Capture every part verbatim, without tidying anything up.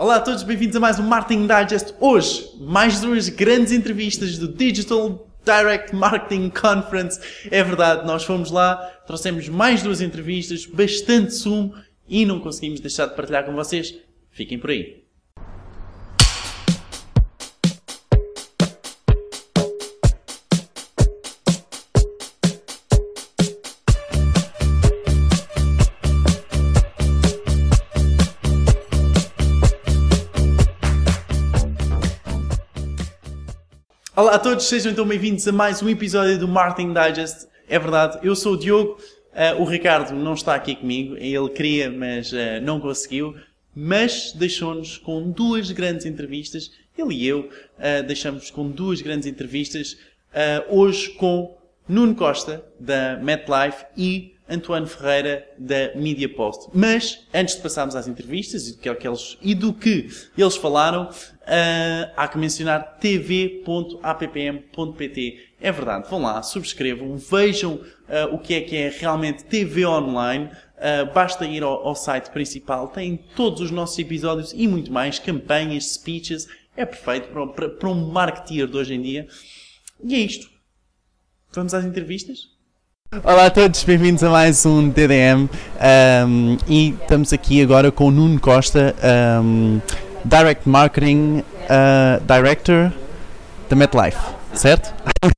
Olá a todos, bem-vindos a mais um Marketing Digest. Hoje, mais duas grandes entrevistas do Digital Direct Marketing Conference. É verdade, nós fomos lá, trouxemos mais duas entrevistas, bastante sumo e não conseguimos deixar de partilhar com vocês. Fiquem por aí. Olá a todos, sejam então bem-vindos a mais um episódio do Marketing Digest. É verdade, eu sou o Diogo, uh, o Ricardo não está aqui comigo, ele queria, mas uh, não conseguiu, mas deixou-nos com duas grandes entrevistas, ele e eu uh, deixamos com duas grandes entrevistas, uh, hoje com Nuno Costa, da MetLife, e Antoine Ferreira, da MediaPost. Mas, antes de passarmos às entrevistas e do que, é que eles, e do que eles falaram, uh, há que mencionar t v ponto a p p m ponto p t. É verdade, vão lá, subscrevam, vejam uh, o que é que é realmente T V online. Uh, basta ir ao, ao site principal, tem todos os nossos episódios e muito mais, campanhas, speeches. É perfeito para, para, para um marketeer de hoje em dia. E é isto. Vamos às entrevistas? Olá a todos, bem-vindos a mais um D D M um, e estamos aqui agora com o Nuno Costa, um, Direct Marketing uh, Director da MetLife, certo?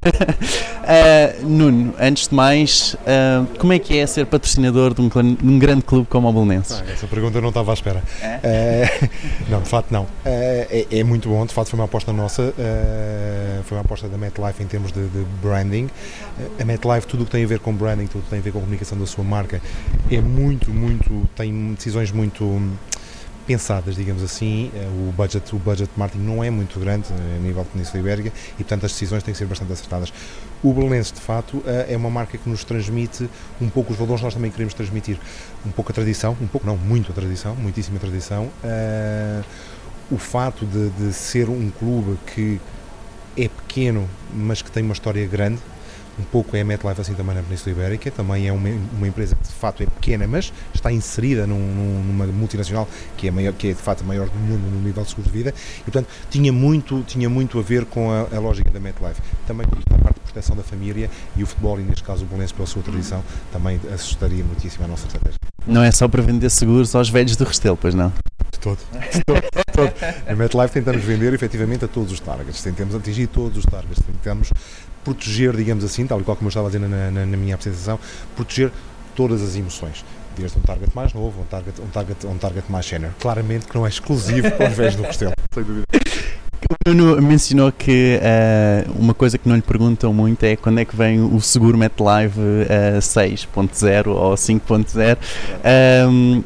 uh, Nuno, antes de mais, uh, como é que é ser patrocinador de um, de um grande clube como o Belenenses? Ah, essa pergunta eu não estava à espera. É? Uh, não, de facto não. Uh, é, é muito bom, de facto foi uma aposta nossa, uh, foi uma aposta da MetLife em termos de, de branding. Uh, a MetLife, tudo o que tem a ver com branding, tudo o que tem a ver com a comunicação da sua marca, é muito, muito, tem decisões muito pensadas, digamos assim. O budget, o budget de marketing não é muito grande a nível de Península Ibérica e, portanto, as decisões têm que ser bastante acertadas. O Belenenses, de facto, é uma marca que nos transmite um pouco os valores que nós também queremos transmitir. Um pouco a tradição, um pouco não, muito a tradição, muitíssima tradição. Uh, o fato de, de ser um clube que é pequeno, mas que tem uma história grande. Um pouco é a MetLife assim também na Península Ibérica, também é uma, uma empresa que de facto é pequena, mas está inserida num, numa multinacional que é, maior, que é de facto a maior do mundo no nível de seguro de vida e, portanto, tinha muito, tinha muito a ver com a, a lógica da MetLife. Também com a parte de proteção da família e o futebol, e neste caso o Belenenses pela sua tradição, também assustaria muitíssimo a nossa estratégia. Não é só para vender seguros aos velhos do Restelo, pois não? De todo, de todo, de todo. A MetLife tentamos vender efetivamente a todos os targets, tentamos atingir todos os targets, tentamos proteger, digamos assim, tal e qual como eu estava a dizer na, na, na minha apresentação, proteger todas as emoções, desde um target mais novo, um target, um target, um target mais senior. Claramente que não é exclusivo para os velhos do Restelo, sem dúvida. O Nuno mencionou que uh, uma coisa que não lhe perguntam muito é quando é que vem o seguro MetLife uh, seis ponto zero ou cinco ponto zero. Um,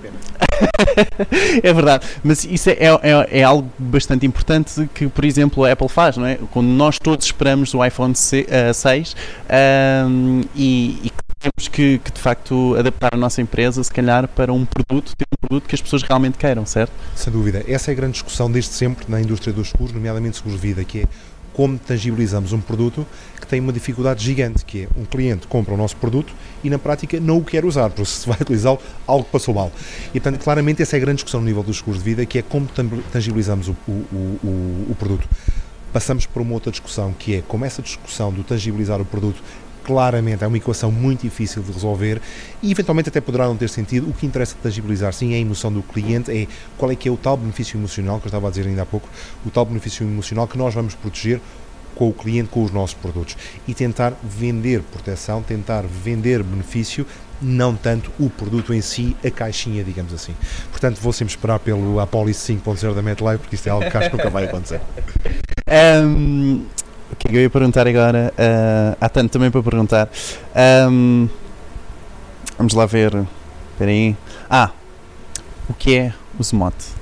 é verdade, mas isso é, é, é algo bastante importante que, por exemplo, a Apple faz, não é? Quando nós todos esperamos o iPhone seis um, e, e temos que, que, de facto, adaptar a nossa empresa, se calhar, para um produto, ter um produto que as pessoas realmente queiram, certo? Sem dúvida. Essa é a grande discussão desde sempre na indústria dos seguros, nomeadamente seguros de vida, que é como tangibilizamos um produto que tem uma dificuldade gigante, que é um cliente compra o nosso produto e na prática não o quer usar, porque se vai utilizá-lo, algo passou mal. E portanto, claramente essa é a grande discussão no nível dos seguros de vida, que é como tangibilizamos o, o, o, o produto. Passamos para uma outra discussão, que é como essa discussão do tangibilizar o produto claramente é uma equação muito difícil de resolver e eventualmente até poderá não ter sentido. O que interessa tangibilizar sim é a emoção do cliente, é qual é que é o tal benefício emocional que eu estava a dizer ainda há pouco, o tal benefício emocional que nós vamos proteger com o cliente, com os nossos produtos e tentar vender proteção, tentar vender benefício, não tanto o produto em si, a caixinha, digamos assim. Portanto, vou sempre esperar pelo Apollo cinco ponto zero da MetLife, porque isto é algo que acho que nunca vai acontecer. Um... O que eu ia perguntar agora, uh, há tanto também para perguntar, um, vamos lá ver, espera aí, ah, o que é o S M O T?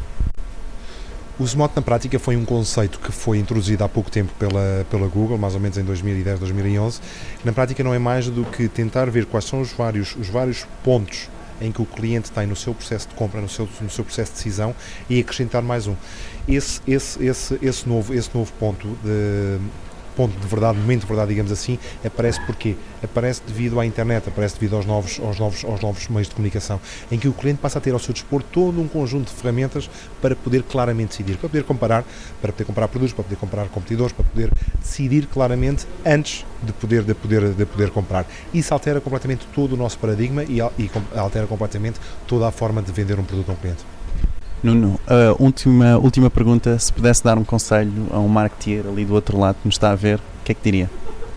O S M O T na prática foi um conceito que foi introduzido há pouco tempo pela, pela Google, mais ou menos em dois mil e dez, dois mil e onze, que na prática não é mais do que tentar ver quais são os vários, os vários pontos em que o cliente tem no seu processo de compra, no seu, no seu processo de decisão e acrescentar mais um. Esse, esse, esse, esse, novo, esse novo ponto de ponto de verdade, momento de verdade, digamos assim, aparece porquê? Aparece devido à internet, aparece devido aos novos, aos novos, aos novos meios de comunicação, em que o cliente passa a ter ao seu dispor todo um conjunto de ferramentas para poder claramente decidir, para poder comparar, para poder comparar produtos, para poder comparar competidores, para poder decidir claramente antes de poder, de poder, de poder comprar. Isso altera completamente todo o nosso paradigma e, e altera completamente toda a forma de vender um produto a um cliente. Nuno, uh, última, última pergunta, se pudesse dar um conselho a um marketeer ali do outro lado que nos está a ver, o que é que diria?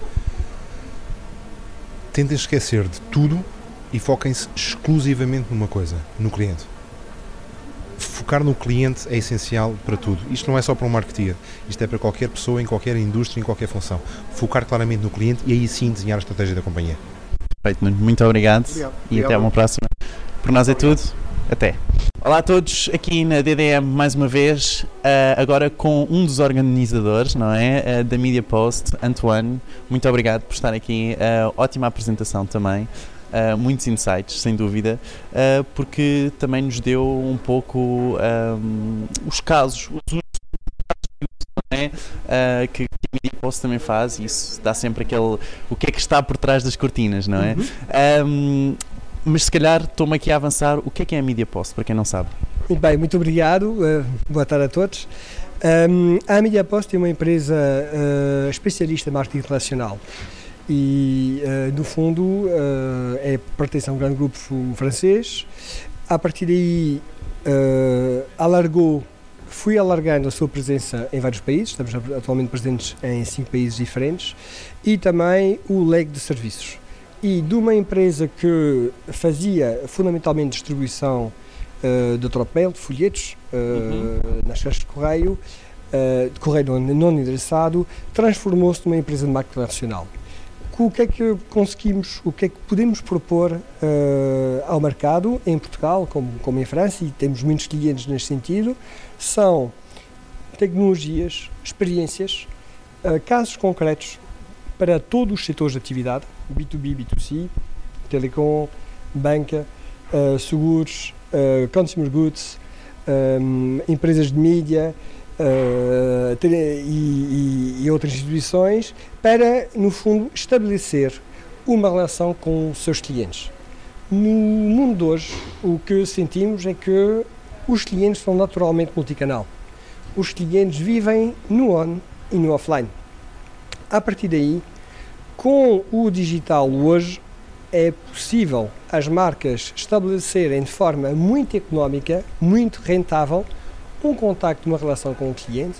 Tentem esquecer de tudo e foquem-se exclusivamente numa coisa, no cliente. Focar no cliente é essencial para tudo. Isto não é só para um marketeer, isto é para qualquer pessoa, em qualquer indústria, em qualquer função. Focar claramente no cliente e aí sim desenhar a estratégia da companhia. Perfeito, Nuno. Muito obrigado, obrigado. e obrigado. Até uma próxima. Por nós é tudo. Até. Olá a todos, aqui na D D M mais uma vez, uh, agora com um dos organizadores, não é, uh, da Media Post, Antoine. Muito obrigado por estar aqui, uh, ótima apresentação também, uh, muitos insights, sem dúvida, uh, porque também nos deu um pouco um, os casos, os usos não é, uh, que, que a Media Post também faz, e isso dá sempre aquele, o que é que está por trás das cortinas, não é? Uhum. Um, Mas se calhar estou-me aqui a avançar. O que é que é a Media Post, para quem não sabe? Muito bem, muito obrigado. Uh, boa tarde a todos. Um, a Media Post é uma empresa uh, especialista em marketing relacional e, uh, no fundo, uh, é pertence a um grande grupo francês. A partir daí, uh, alargou, fui alargando a sua presença em vários países. Estamos atualmente presentes em cinco países diferentes e também o leque de serviços. E de uma empresa que fazia fundamentalmente distribuição uh, de tropel, de folhetos, uh, uhum. nas caixas de correio, uh, de correio não, não endereçado, transformou-se numa empresa de marketing nacional. O que é que conseguimos, o que é que podemos propor uh, ao mercado, em Portugal, como, como em França, e temos muitos clientes neste sentido, são tecnologias, experiências, uh, casos concretos para todos os setores de atividade, B dois B, B dois C, telecom, banca, uh, seguros, uh, consumer goods, um, empresas de mídia uh, e, e, e outras instituições, para, no fundo, estabelecer uma relação com os seus clientes. No mundo de hoje, o que sentimos é que os clientes são naturalmente multicanal. Os clientes vivem no on e no offline. A partir daí, com o digital hoje, é possível as marcas estabelecerem de forma muito económica, muito rentável, um contacto, uma relação com o cliente,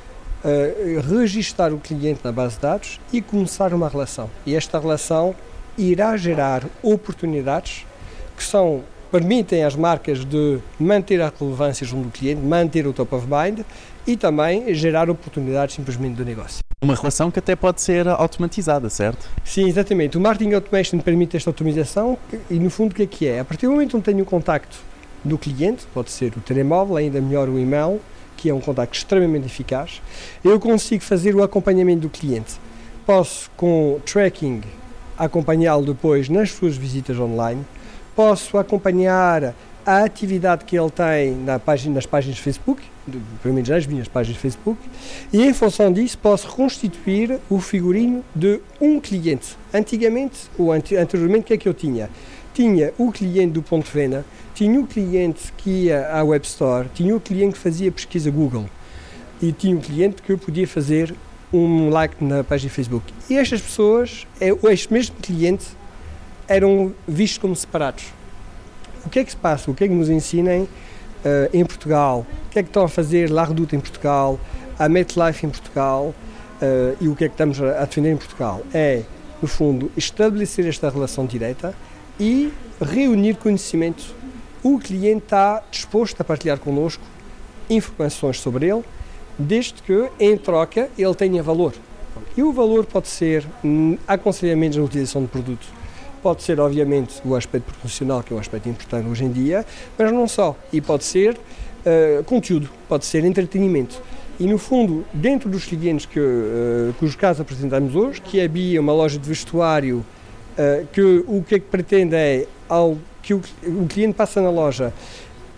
uh, registar o cliente na base de dados e começar uma relação. E esta relação irá gerar oportunidades que são, permitem às marcas de manter a relevância junto do cliente, manter o top of mind e também gerar oportunidades simplesmente de negócio. Uma relação que até pode ser automatizada, certo? Sim, exatamente. O Marketing Automation permite esta automatização e, no fundo, o que é que é? A partir do momento onde tenho o contacto do cliente, pode ser o telemóvel, ainda melhor o e-mail, que é um contacto extremamente eficaz, eu consigo fazer o acompanhamento do cliente. Posso, com tracking, acompanhá-lo depois nas suas visitas online, posso acompanhar a atividade que ele tem na página, nas páginas de Facebook, pelo menos nas minhas páginas de Facebook, e em função disso posso reconstituir o figurino de um cliente. Antigamente, ou anteriormente, o que é que eu tinha? Tinha o cliente do ponto de venda, tinha o cliente que ia à Web Store, tinha o cliente que fazia pesquisa Google e tinha o cliente que podia fazer um like na página de Facebook. E estas pessoas, este mesmo cliente, eram vistos como separados. O que é que se passa? O que é que nos ensinem uh, em Portugal? O que é que estão a fazer La Redoute em Portugal, a MetLife em Portugal uh, e o que é que estamos a defender em Portugal? É, no fundo, estabelecer esta relação direta e reunir conhecimento. O cliente está disposto a partilhar connosco informações sobre ele, desde que, em troca, ele tenha valor. E o valor pode ser hum, aconselhamentos na utilização de produto. Pode ser, obviamente, o aspecto profissional, que é um aspecto importante hoje em dia, mas não só. E pode ser uh, conteúdo, pode ser entretenimento. E, no fundo, dentro dos clientes que, uh, cujos casos apresentamos hoje, que é a Bia, uma loja de vestuário, uh, que o que é que pretende é, ao que o, o cliente passa na loja,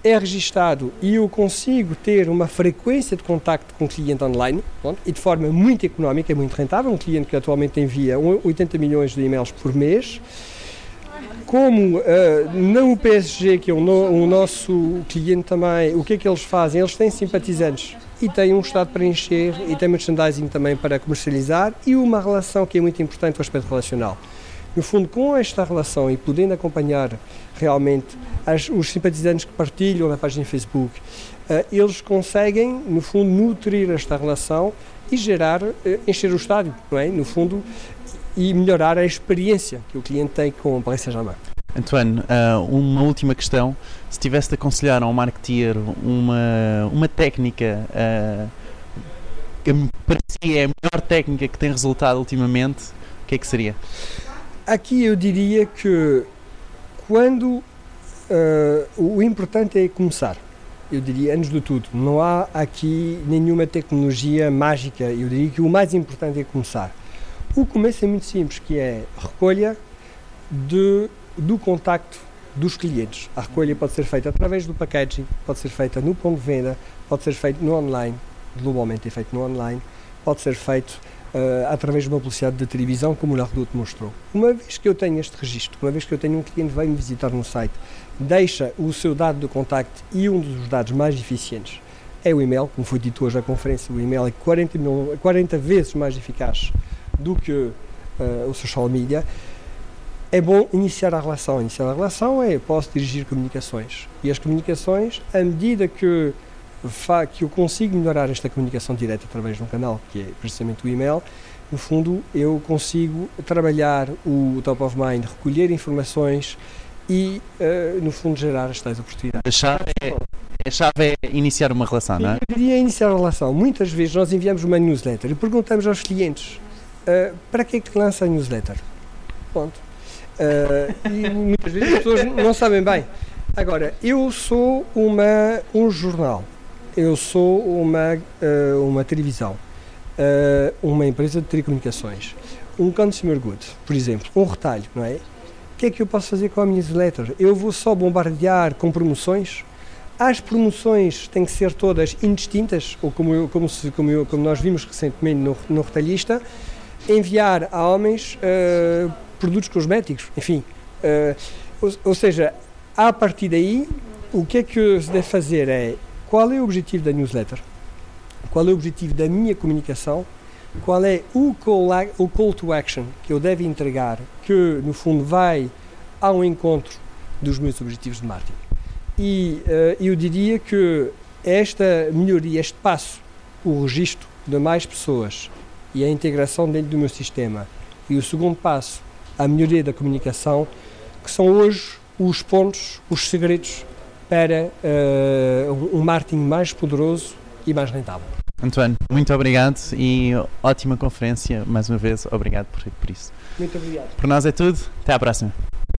é registado e eu consigo ter uma frequência de contacto com o cliente online, pronto, e de forma muito económica, é muito rentável, um cliente que atualmente envia oitenta milhões de e-mails por mês. Como uh, no P S G, que é o, no, o nosso cliente também, o que é que eles fazem? Eles têm simpatizantes e têm um estado para encher e têm merchandising também para comercializar e uma relação que é muito importante, o aspecto relacional. No fundo, com esta relação e podendo acompanhar realmente as, os simpatizantes que partilham na página Facebook, uh, eles conseguem, no fundo, nutrir esta relação e gerar, uh, encher o estádio, não é? No fundo, e melhorar a experiência que o cliente tem com o Paris Saint-Germain. Antoine, uh, uma última questão. Se tivesse de aconselhar a um marketeer uma, uma técnica uh, que para si é a melhor técnica que tem resultado ultimamente, o que é que seria? Aqui eu diria que quando uh, o importante é começar, eu diria antes de tudo, não há aqui nenhuma tecnologia mágica, eu diria que o mais importante é começar. O começo é muito simples, que é a recolha de, do contacto dos clientes. A recolha pode ser feita através do packaging, pode ser feita no ponto de venda, pode ser feita no online, globalmente é feito no online, pode ser feito uh, através de uma publicidade de televisão, como o Lardoute mostrou. Uma vez que eu tenho este registro, uma vez que eu tenho um cliente que vem me visitar no site, deixa o seu dado de contacto e um dos dados mais eficientes é o e-mail, como foi dito hoje na conferência, o e-mail é quarenta, mil, quarenta vezes mais eficaz do que uh, o social media. É bom iniciar a relação. Iniciar a relação é, posso dirigir comunicações. E as comunicações, à medida que, que eu consigo melhorar esta comunicação direta através de um canal, que é precisamente o e-mail, no fundo eu consigo trabalhar o top of mind, recolher informações e, uh, no fundo, gerar as tais oportunidades. A chave é, a chave é iniciar uma relação, não é? Eu diria iniciar a relação. Muitas vezes nós enviamos uma newsletter e perguntamos aos clientes Uh, para que é que lança a newsletter? Ponto. Uh, e muitas vezes as pessoas não sabem bem. Agora, eu sou uma, um jornal, eu sou uma, uh, uma televisão, uh, uma empresa de telecomunicações, um consumer good, por exemplo, um retalho, não é? O que é que eu posso fazer com a minha newsletter? Eu vou só bombardear com promoções? As promoções têm que ser todas indistintas, ou como, eu, como, se, como, eu, como nós vimos recentemente no, no retalhista, enviar a homens uh, produtos cosméticos, enfim, uh, ou, ou seja, a partir daí, o que é que se deve fazer é, qual é o objetivo da newsletter, qual é o objetivo da minha comunicação, qual é o call, o call to action que eu devo entregar, que no fundo vai ao encontro dos meus objetivos de marketing. E uh, eu diria que esta melhoria, este passo, o registro de mais pessoas e a integração dentro do meu sistema, e o segundo passo, a melhoria da comunicação, que são hoje os pontos, os segredos para uh, um marketing mais poderoso e mais rentável. Antoine, muito obrigado e ótima conferência, mais uma vez, obrigado por, por isso. Muito obrigado. Por nós é tudo, até à próxima.